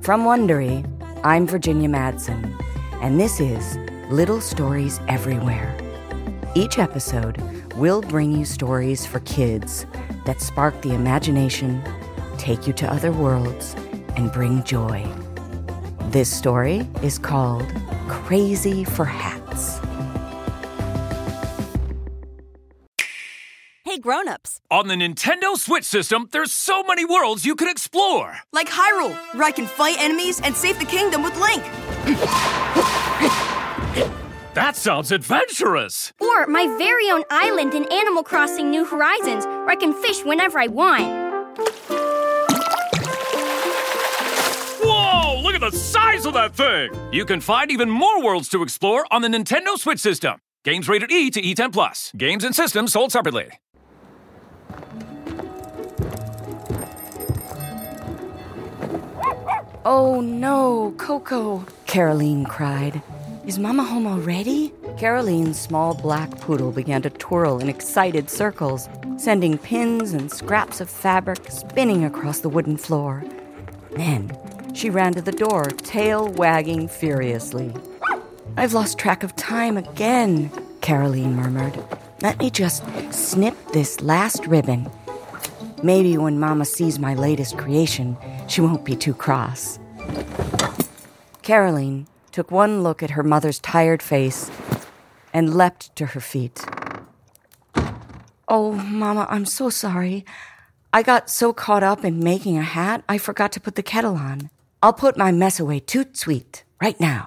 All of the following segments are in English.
From Wondery, I'm Virginia Madsen, and this is Little Stories Everywhere. Each episode, we'll bring you stories for kids that spark the imagination, take you to other worlds, and bring joy. This story is called Crazy for Hats. Hey, grown-ups. On the Nintendo Switch system, there's so many worlds you can explore. Like Hyrule, where I can fight enemies and save the kingdom with Link. That sounds adventurous. Or my very own island in Animal Crossing New Horizons, where I can fish whenever I want. Whoa, look at the size of that thing. You can find even more worlds to explore on the Nintendo Switch system. Games rated E to E10+. Games and systems sold separately. Oh no, Coco, Caroline cried. Is Mama home already? Caroline's small black poodle began to twirl in excited circles, sending pins and scraps of fabric spinning across the wooden floor. Then she ran to the door, tail wagging furiously. I've lost track of time again, Caroline murmured. Let me just snip this last ribbon. Maybe when Mama sees my latest creation, she won't be too cross. Caroline took one look at her mother's tired face and leapt to her feet. Oh, Mama, I'm so sorry. I got so caught up in making a hat, I forgot to put the kettle on. I'll put my mess away toot sweet right now.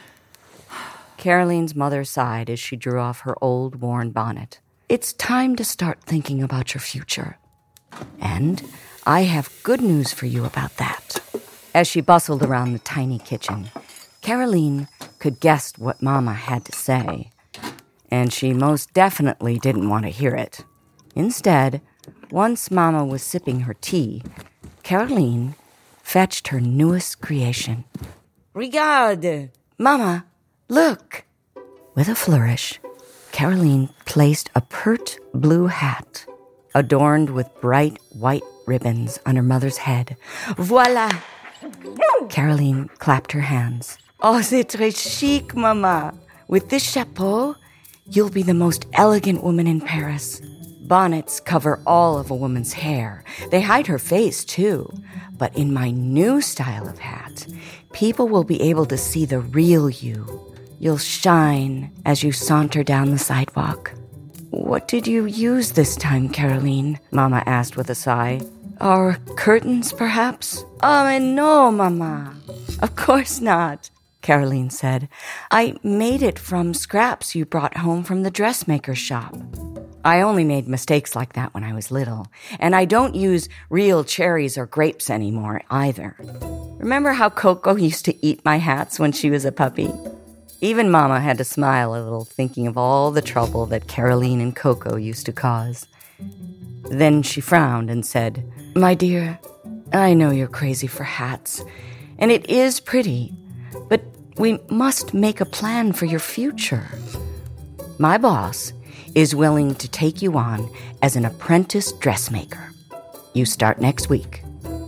Caroline's mother sighed as she drew off her old, worn bonnet. It's time to start thinking about your future. And I have good news for you about that. As she bustled around the tiny kitchen, Caroline could guess what Mama had to say, and she most definitely didn't want to hear it. Instead, once Mama was sipping her tea, Caroline fetched her newest creation. Regarde! Mama, look! With a flourish, Caroline placed a pert blue hat adorned with bright white ribbons on her mother's head. Voila! Caroline clapped her hands. Oh, c'est très chic, Mama. With this chapeau, you'll be the most elegant woman in Paris. Bonnets cover all of a woman's hair. They hide her face, too. But in my new style of hat, people will be able to see the real you. You'll shine as you saunter down the sidewalk. What did you use this time, Caroline? Mama asked with a sigh. Our curtains, perhaps? Oh, no, Mama. Of course not, Caroline said. I made it from scraps you brought home from the dressmaker's shop. I only made mistakes like that when I was little, and I don't use real cherries or grapes anymore either. Remember how Coco used to eat my hats when she was a puppy? Even Mama had to smile a little, thinking of all the trouble that Caroline and Coco used to cause. Then she frowned and said, My dear, I know you're crazy for hats, and it is pretty, but we must make a plan for your future. My boss is willing to take you on as an apprentice dressmaker. You start next week.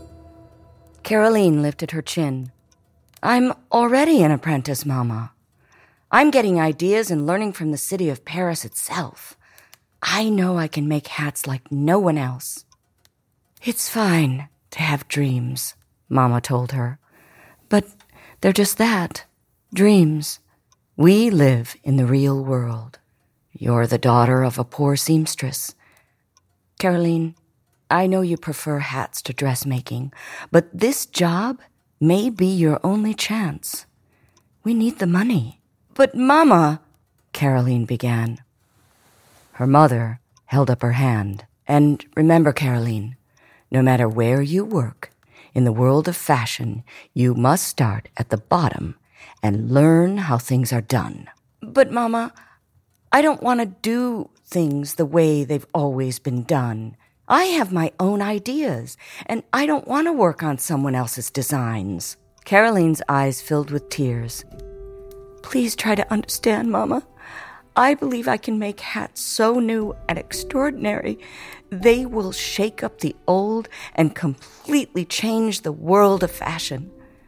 Caroline lifted her chin. I'm already an apprentice, Mama. I'm getting ideas and learning from the city of Paris itself. I know I can make hats like no one else. It's fine to have dreams, Mama told her. But they're just that, dreams. We live in the real world. You're the daughter of a poor seamstress. Caroline, I know you prefer hats to dressmaking, but this job may be your only chance. We need the money. But Mama, Caroline began. Her mother held up her hand. And remember, Caroline, no matter where you work, in the world of fashion, you must start at the bottom and learn how things are done. But Mama, I don't want to do things the way they've always been done. I have my own ideas, and I don't want to work on someone else's designs. Caroline's eyes filled with tears. Please try to understand, Mama. I believe I can make hats so new and extraordinary, they will shake up the old and completely change the world of fashion.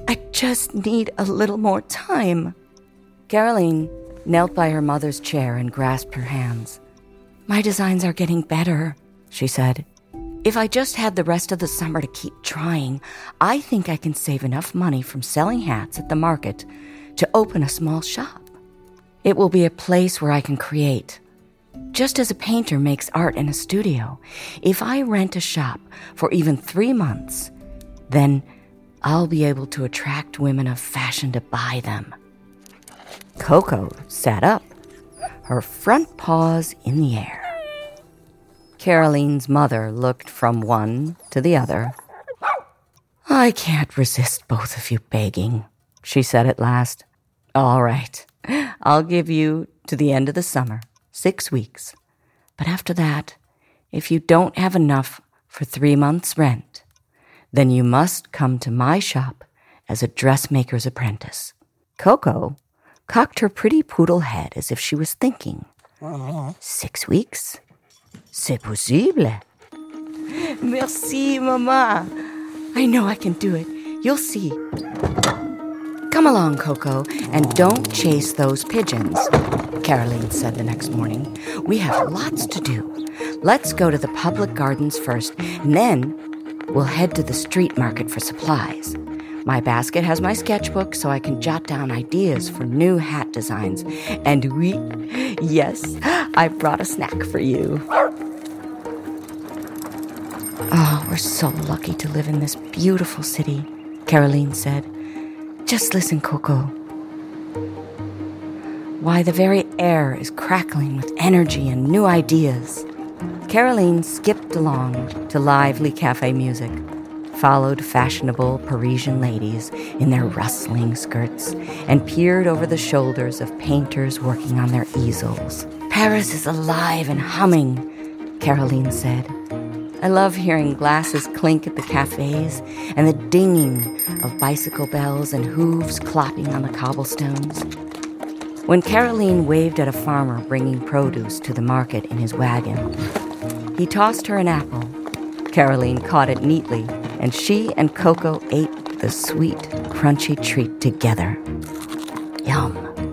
I just need a little more time. Caroline knelt by her mother's chair and grasped her hands. My designs are getting better, she said. If I just had the rest of the summer to keep trying, I think I can save enough money from selling hats at the market to open a small shop. It will be a place where I can create. Just as a painter makes art in a studio, if I rent a shop for even 3 months, then I'll be able to attract women of fashion to buy them. Coco sat up, her front paws in the air. Caroline's mother looked from one to the other. I can't resist both of you begging, she said at last. All right, I'll give you to the end of the summer, 6 weeks. But after that, if you don't have enough for 3 months' rent, then you must come to my shop as a dressmaker's apprentice. Coco cocked her pretty poodle head as if she was thinking. 6 weeks? C'est possible. Merci, Mama. I know I can do it. You'll see. Come along, Coco, and don't chase those pigeons, Caroline said the next morning. We have lots to do. Let's go to the public gardens first, and then we'll head to the street market for supplies. My basket has my sketchbook so I can jot down ideas for new hat designs. And yes, I brought a snack for you. Oh, we're so lucky to live in this beautiful city, Caroline said. Just listen, Coco. Why, the very air is crackling with energy and new ideas. Caroline skipped along to lively cafe music, followed fashionable Parisian ladies in their rustling skirts, and peered over the shoulders of painters working on their easels. Paris is alive and humming, Caroline said. I love hearing glasses clink at the cafes and the dinging of bicycle bells and hooves clopping on the cobblestones. When Caroline waved at a farmer bringing produce to the market in his wagon, he tossed her an apple. Caroline caught it neatly, and she and Coco ate the sweet, crunchy treat together. Yum.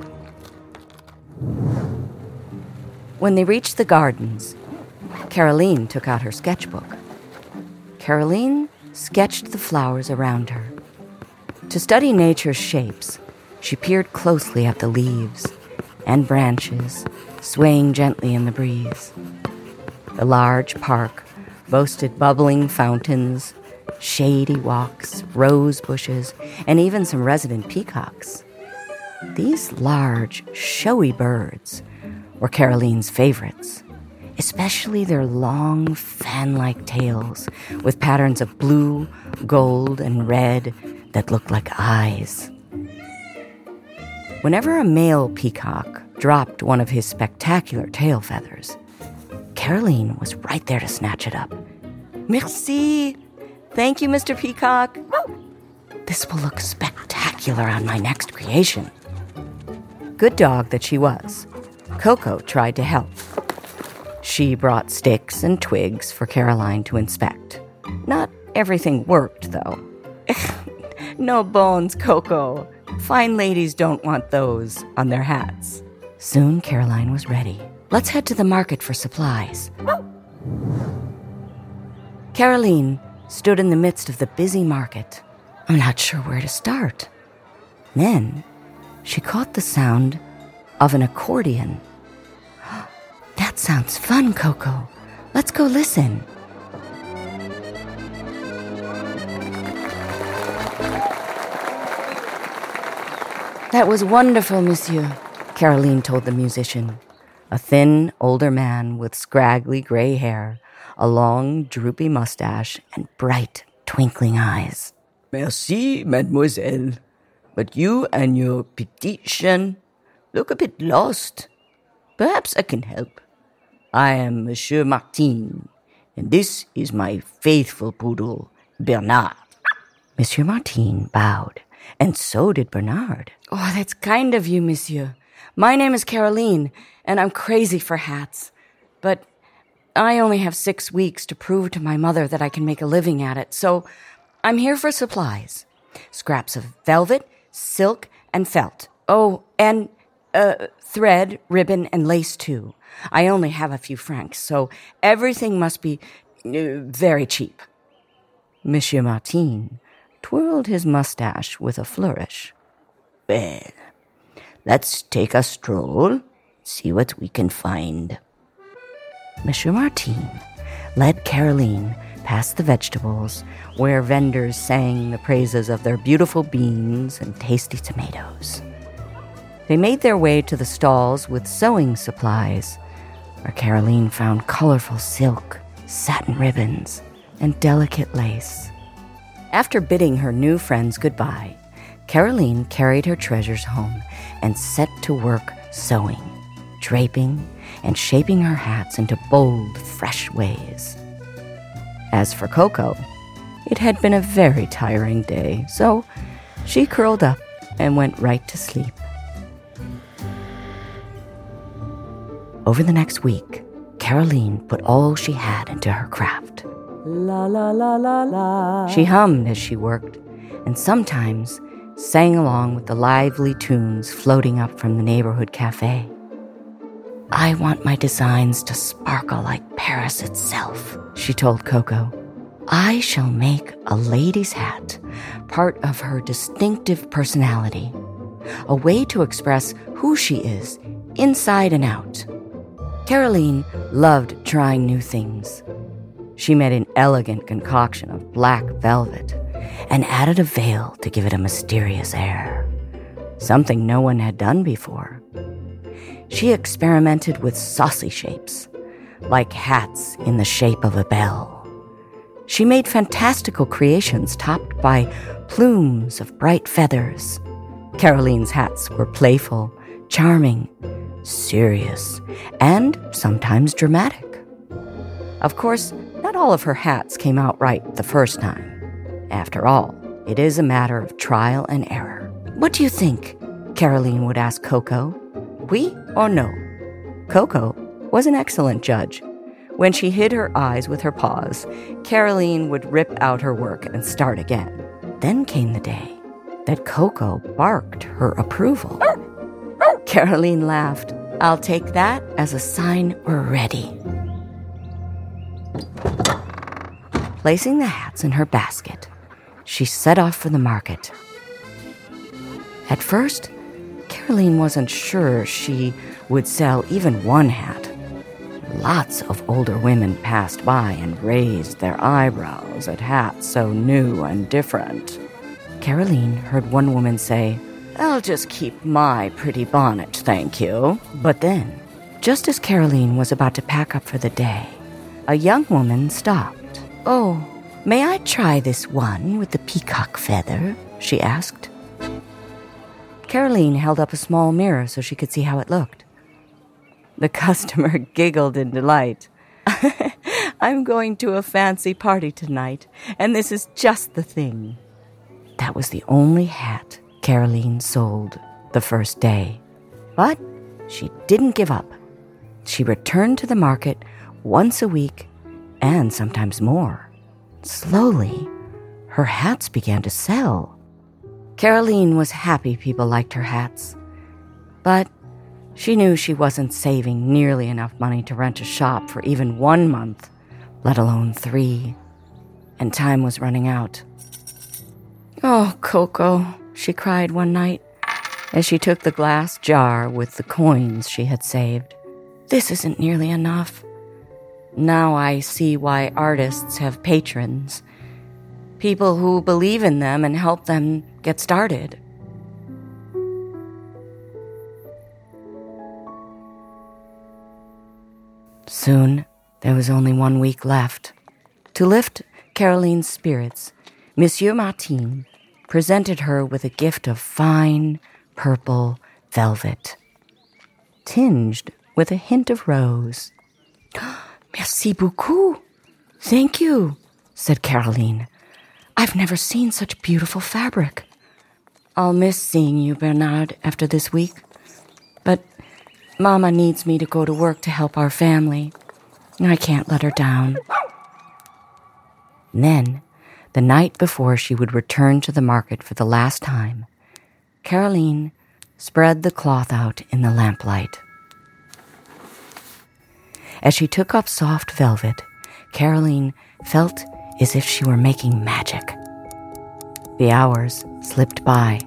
When they reached the gardens, Caroline took out her sketchbook. Caroline sketched the flowers around her. To study nature's shapes, she peered closely at the leaves and branches swaying gently in the breeze. The large park boasted bubbling fountains, shady walks, rose bushes, and even some resident peacocks. These large, showy birds were Caroline's favorites, especially their long, fan-like tails with patterns of blue, gold, and red that looked like eyes. Whenever a male peacock dropped one of his spectacular tail feathers, Caroline was right there to snatch it up. Merci! Thank you, Mr. Peacock. This will look spectacular on my next creation. Good dog that she was, Coco tried to help. She brought sticks and twigs for Caroline to inspect. Not everything worked, though. No bones, Coco. Fine ladies don't want those on their hats. Soon Caroline was ready. Let's head to the market for supplies. Caroline stood in the midst of the busy market. I'm not sure where to start. Then she caught the sound of an accordion. That sounds fun, Coco. Let's go listen. That was wonderful, monsieur, Caroline told the musician, a thin, older man with scraggly gray hair, a long, droopy mustache, and bright, twinkling eyes. Merci, mademoiselle. But you and your petite chienne look a bit lost. Perhaps I can help. I am Monsieur Martin, and this is my faithful poodle, Bernard. Monsieur Martin bowed, and so did Bernard. Oh, that's kind of you, monsieur. My name is Caroline, and I'm crazy for hats. But I only have 6 weeks to prove to my mother that I can make a living at it, so I'm here for supplies. Scraps of velvet, silk, and felt. Oh, and thread, ribbon, and lace, too. I only have a few francs, so everything must be very cheap. Monsieur Martin twirled his mustache with a flourish. Well, let's take a stroll, see what we can find. Monsieur Martin led Caroline past the vegetables, where vendors sang the praises of their beautiful beans and tasty tomatoes. They made their way to the stalls with sewing supplies, where Caroline found colorful silk, satin ribbons, and delicate lace. After bidding her new friends goodbye, Caroline carried her treasures home and set to work sewing, draping, and shaping her hats into bold, fresh ways. As for Coco, it had been a very tiring day, so she curled up and went right to sleep. Over the next week, Caroline put all she had into her craft. La la la la la. She hummed as she worked, and sometimes sang along with the lively tunes floating up from the neighborhood cafe. I want my designs to sparkle like Paris itself, she told Coco. I shall make a lady's hat part of her distinctive personality, a way to express who she is, inside and out. Caroline loved trying new things. She made an elegant concoction of black velvet and added a veil to give it a mysterious air, something no one had done before. She experimented with saucy shapes, like hats in the shape of a bell. She made fantastical creations topped by plumes of bright feathers. Caroline's hats were playful, charming, serious, and sometimes dramatic. Of course, not all of her hats came out right the first time. After all, it is a matter of trial and error. What do you think? Caroline would ask Coco. Oui or no? Coco was an excellent judge. When she hid her eyes with her paws, Caroline would rip out her work and start again. Then came the day that Coco barked her approval. Caroline laughed. I'll take that as a sign we're ready. Placing the hats in her basket, she set off for the market. At first, Caroline wasn't sure she would sell even one hat. Lots of older women passed by and raised their eyebrows at hats so new and different. Caroline heard one woman say, I'll just keep my pretty bonnet, thank you. But then, just as Caroline was about to pack up for the day, a young woman stopped. Oh, may I try this one with the peacock feather? She asked. Caroline held up a small mirror so she could see how it looked. The customer giggled in delight. I'm going to a fancy party tonight, and this is just the thing. That was the only hat Caroline sold the first day. But she didn't give up. She returned to the market once a week, and sometimes more. Slowly, her hats began to sell. Caroline was happy people liked her hats, but she knew she wasn't saving nearly enough money to rent a shop for even 1 month, let alone 3, and time was running out. Oh, Coco, she cried one night as she took the glass jar with the coins she had saved. This isn't nearly enough. Now I see why artists have patrons, people who believe in them and help them get started. Soon, there was only 1 week left. To lift Caroline's spirits, Monsieur Martin presented her with a gift of fine purple velvet, tinged with a hint of rose. Merci beaucoup. Thank you, said Caroline. I've never seen such beautiful fabric. I'll miss seeing you, Bernard, after this week. But Mama needs me to go to work to help our family. I can't let her down. And then The night before she would return to the market for the last time, Caroline spread the cloth out in the lamplight. As she took up soft velvet, Caroline felt as if she were making magic. The hours slipped by.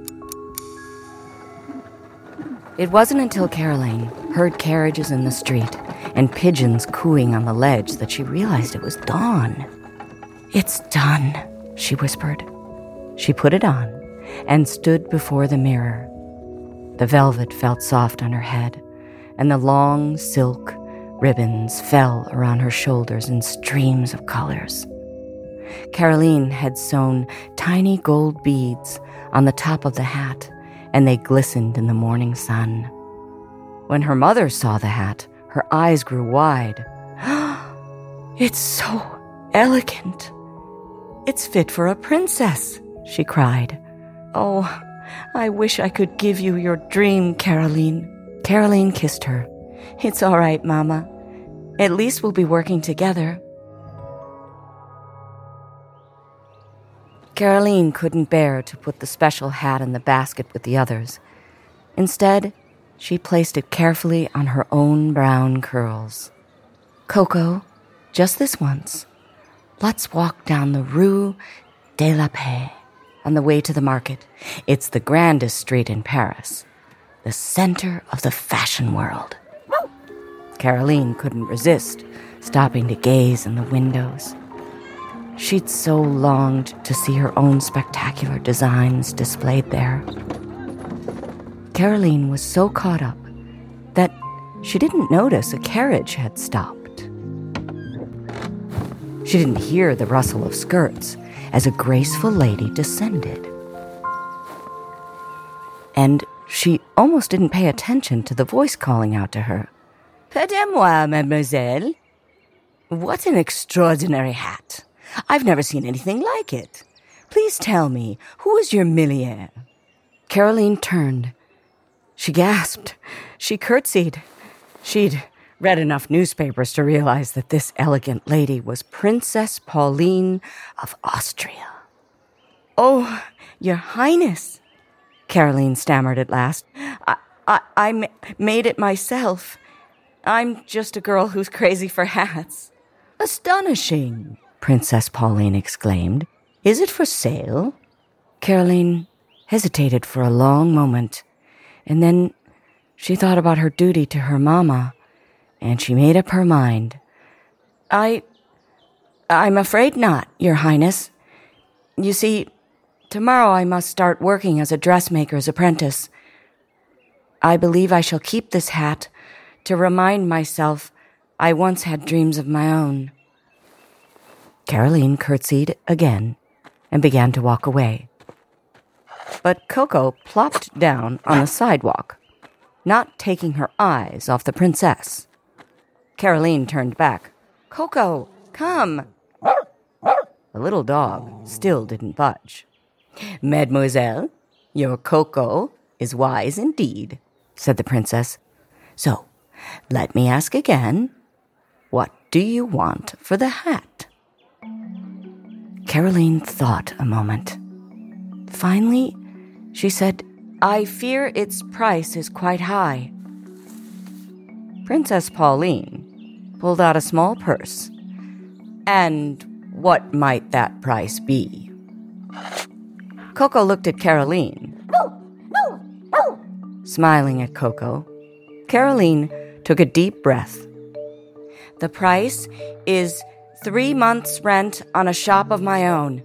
It wasn't until Caroline heard carriages in the street and pigeons cooing on the ledge that she realized it was dawn. "It's done," she whispered. She put it on and stood before the mirror. The velvet felt soft on her head, and the long silk ribbons fell around her shoulders in streams of colors. Caroline had sewn tiny gold beads on the top of the hat, and they glistened in the morning sun. When her mother saw the hat, her eyes grew wide. "It's so elegant. It's fit for a princess," she cried. "Oh, I wish I could give you your dream, Caroline." Caroline kissed her. "It's all right, Mama. At least we'll be working together." Caroline couldn't bear to put the special hat in the basket with the others. Instead, she placed it carefully on her own brown curls. "Coco, just this once, let's walk down the Rue de la Paix on the way to the market. It's the grandest street in Paris, the center of the fashion world." Caroline couldn't resist stopping to gaze in the windows. She'd so longed to see her own spectacular designs displayed there. Caroline was so caught up that she didn't notice a carriage had stopped. She didn't hear the rustle of skirts as a graceful lady descended. And she almost didn't pay attention to the voice calling out to her. "Pardonnez-moi, mademoiselle. What an extraordinary hat. I've never seen anything like it. Please tell me, who is your millier?" Caroline turned. She gasped. She curtsied. She'd read enough newspapers to realize that this elegant lady was Princess Pauline of Austria. "Oh, Your Highness," Caroline stammered at last. I made it myself. I'm just a girl who's crazy for hats." "Astonishing," Princess Pauline exclaimed. "Is it for sale?" Caroline hesitated for a long moment, and then she thought about her duty to her mama, and she made up her mind. I'm afraid not, Your Highness. You see, tomorrow I must start working as a dressmaker's apprentice. I believe I shall keep this hat to remind myself I once had dreams of my own." Caroline curtsied again and began to walk away. But Coco plopped down on the sidewalk, not taking her eyes off the princess. Caroline turned back. "Coco, come!" The little dog still didn't budge. "Mademoiselle, your Coco is wise indeed," said the princess. "So, let me ask again, what do you want for the hat?" Caroline thought a moment. Finally, she said, "I fear its price is quite high." Princess Pauline pulled out a small purse. "And what might that price be?" Coco looked at Caroline, smiling at Coco. Caroline took a deep breath. "The price is 3 months' rent on a shop of my own."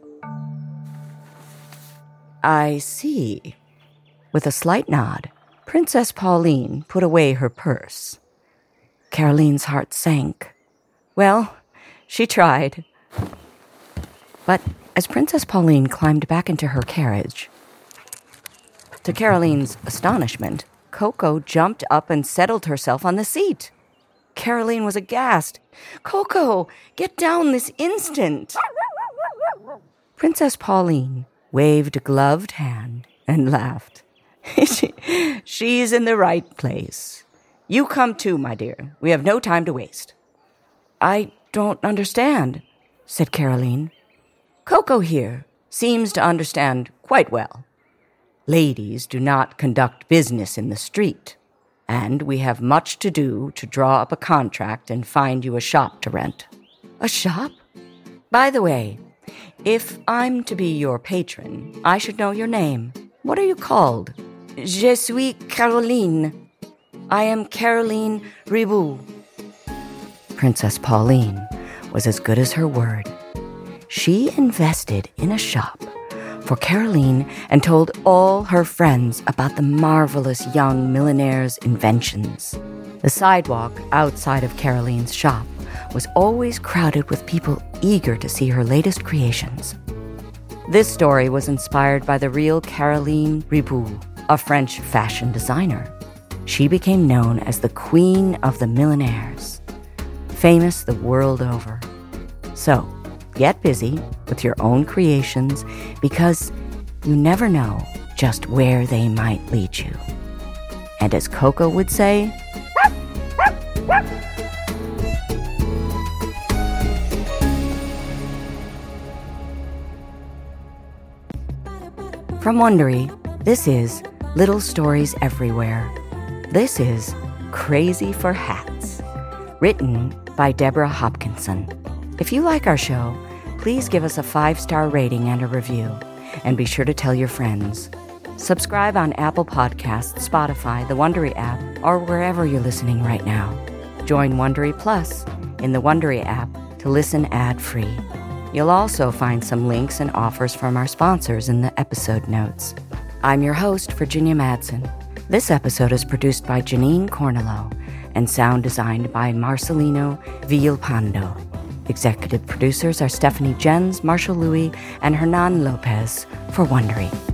"I see." With a slight nod, Princess Pauline put away her purse. Caroline's heart sank. Well, she tried. But as Princess Pauline climbed back into her carriage, to Caroline's astonishment, Coco jumped up and settled herself on the seat. Caroline was aghast. "Coco, get down this instant!" Princess Pauline waved a gloved hand and laughed. "She's in the right place. You come too, my dear. We have no time to waste." "I don't understand," said Caroline. Coco here seems to understand quite well. Ladies do not conduct business in the street, and we have much to do to draw up a contract and find you a shop to rent. A shop? By the way, if I'm to be your patron, I should know your name. What are you called? Je suis Caroline. I am Caroline Ribou. Princess Pauline was as good as her word. She invested in a shop for Caroline and told all her friends about the marvelous young millionaire's inventions. The sidewalk outside of Caroline's shop was always crowded with people eager to see her latest creations. This story was inspired by the real Caroline Ribou, a French fashion designer. She became known as the Queen of the Millionaires, famous the world over. So, get busy with your own creations because you never know just where they might lead you. And as Coco would say, from Wondery, this is Little Stories Everywhere. This is Crazy for Hats, written by Deborah Hopkinson. If you like our show, please give us a 5-star rating and a review, and be sure to tell your friends. Subscribe on Apple Podcasts, Spotify, the Wondery app, or wherever you're listening right now. Join Wondery Plus in the Wondery app to listen ad-free. You'll also find some links and offers from our sponsors in the episode notes. I'm your host, Virginia Madsen. This episode is produced by Janine Cornello and sound designed by Marcelino Villalpando. Executive producers are Stephanie Jens, Marshall Louis, and Hernan Lopez for Wondery.